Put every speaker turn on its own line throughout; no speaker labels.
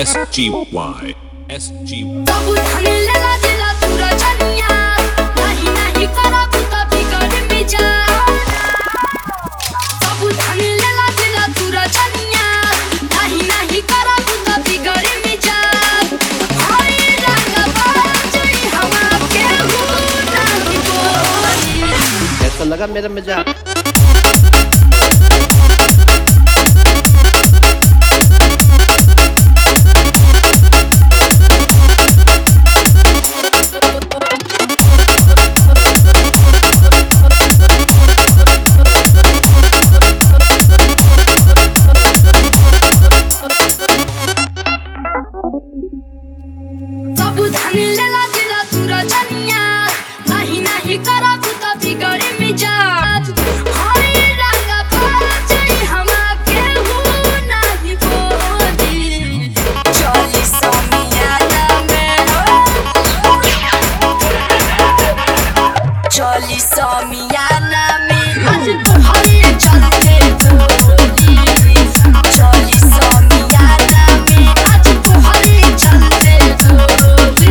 SGY SGY
बाबू धनी लेला दिला पूरा जनिया नहीं नहीं करा पुता बिगड़ मिजा बाबू धनी लेला दिला पूरा जनिया नहीं नहीं करा पुता बिगड़ मिजा भाई रंग बाजई हवा के हो नहीं बोली
कैसा लगा मेरा मजाक?
बाबू धनी लेला दिला पूरा जनिया नहीं नहीं करा पुता बिगड़ मिजाज भाई रंग बाजई हवा के हो नहीं बोली चली समियाना में चली समियाना में आज तुम्हारे चलते बोली चली समियाना में आज तुम्हारे चलते बोली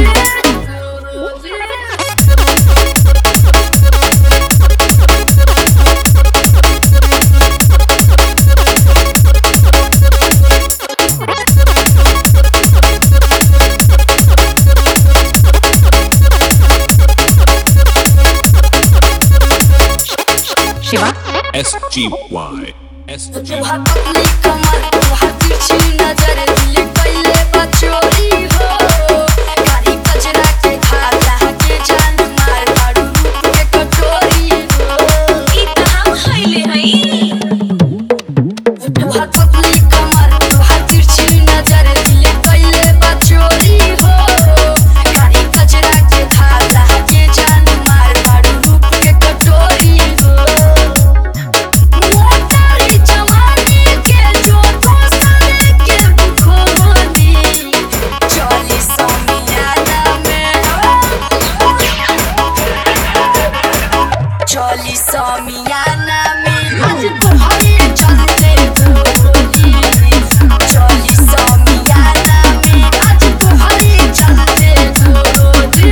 शिवा
SGY SGY
तुहार पतली कमर तुहार तिरछी नजर दिल कइले बा चोरी हो कारी कचरा के खाता के जान मार मारू रूप के कटोरी हो
ई कहां खइले हई
तुहार पतली कमर तुहार तिरछी नजर दिल कइले बा चोरी हो कारी कचरा के खाता के जान मार मारू रूप के कटोरी हो मोटारी जवानी के जो फसल के बुखोनी चली समियाना में चली समियाना में आज तुम्हारे चलते बोली चली समियाना में आज तुम्हारे चलते बोली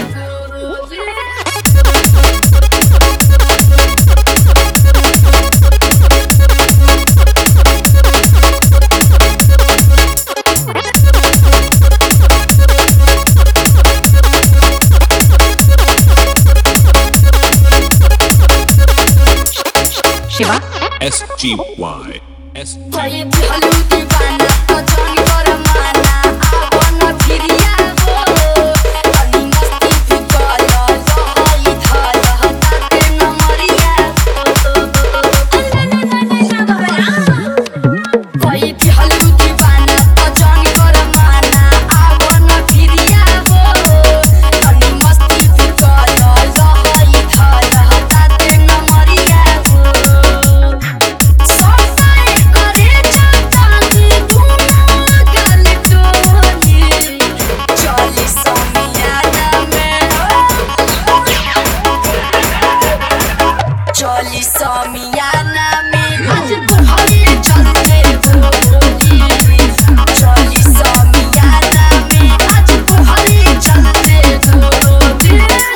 शिवा
SGY SGY
कोई भलू दीवाना तो जानी पर माना आपन फिरिया हो अनी मस्ती भी कला लहई धल हताते न मरिया कोई भलू दीवाना तो जानी पर माना आपन फिरिया हो अनी मस्ती भी कला लहई धल हताते न मरिया हो सफाई करे जाता नी दूना गल टोली चली समियाना में चली समियाना में आज तुम्हारे चलते बोली चली समियाना में आज तुम्हारे चलते बोली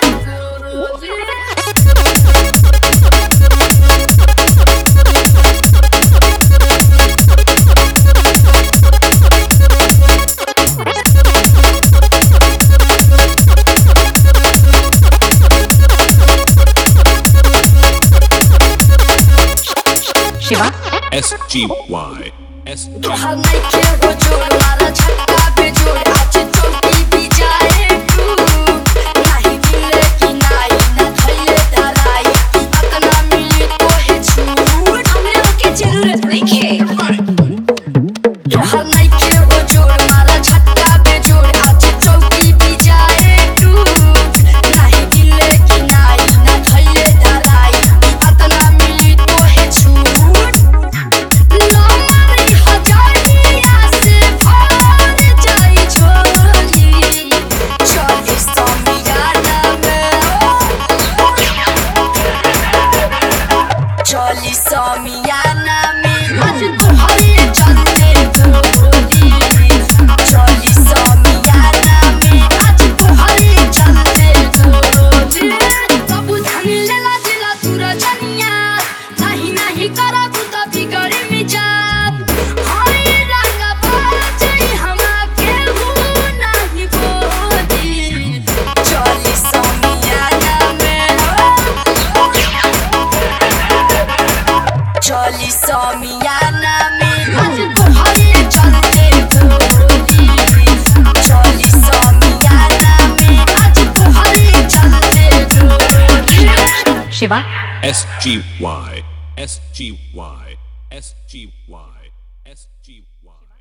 शिवा
SGY SGY
तुहार नइखे हो जोड़ मारा झटका पे जोड़ आज चौकी भी जाए तू नहीं मिले कि नाई ना धइले धराई अतना मिली तो है छूट
हमरा के जरूरत नइखे
तुहार नइखे हो जोड़ मारा झटका पे जोड़ आज चौकी भी जाए तू नहीं मिले कि नाई ना धइले धराई अतना मिली तो है छूट लो मारी हजारिया से भर
Shiva
S G Y S G Y S G Y S G Y